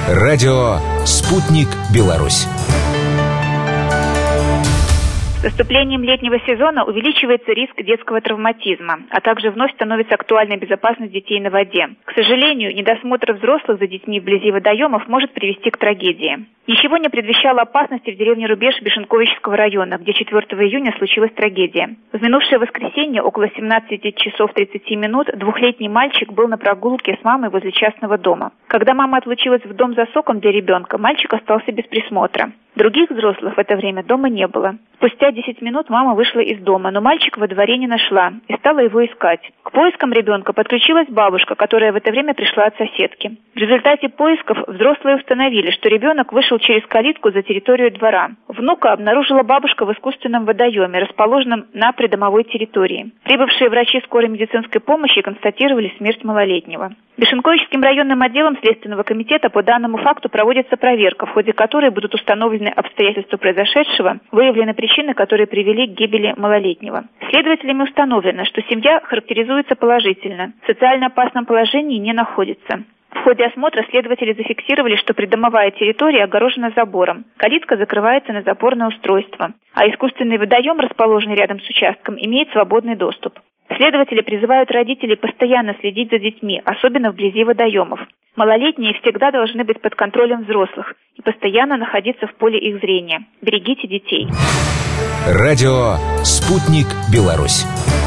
Радио «Спутник Беларусь». С наступлением летнего сезона увеличивается риск детского травматизма, а также вновь становится актуальной безопасность детей на воде. К сожалению, недосмотр взрослых за детьми вблизи водоемов может привести к трагедии. Ничего не предвещало опасности в деревне Рубеж Бешенковичского района, где 4 июня случилась трагедия. В минувшее воскресенье около 17 часов 30 минут двухлетний мальчик был на прогулке с мамой возле частного дома. Когда мама отлучилась в дом за соком для ребенка, мальчик остался без присмотра. Других взрослых в это время дома не было. Спустя 10 минут мама вышла из дома, но мальчика во дворе не нашла и стала его искать. К поискам ребенка подключилась бабушка, которая в это время пришла от соседки. В результате поисков взрослые установили, что ребенок вышел через калитку за территорию двора. Внука обнаружила бабушка в искусственном водоеме, расположенном на придомовой территории. Прибывшие врачи скорой медицинской помощи констатировали смерть малолетнего. Бешенковичским районным отделом Следственного комитета по данному факту проводится проверка, в ходе которой будут установлены обстоятельства произошедшего, выявлены причины, которые привели к гибели малолетнего. Следователями установлено, что семья характеризуется положительно, в социально опасном положении не находится. В ходе осмотра следователи зафиксировали, что придомовая территория огорожена забором. Калитка закрывается на запорное устройство, а искусственный водоем, расположенный рядом с участком, имеет свободный доступ. Следователи призывают родителей постоянно следить за детьми, особенно вблизи водоемов. Малолетние всегда должны быть под контролем взрослых и постоянно находиться в поле их зрения. Берегите детей. Радио «Спутник Беларусь».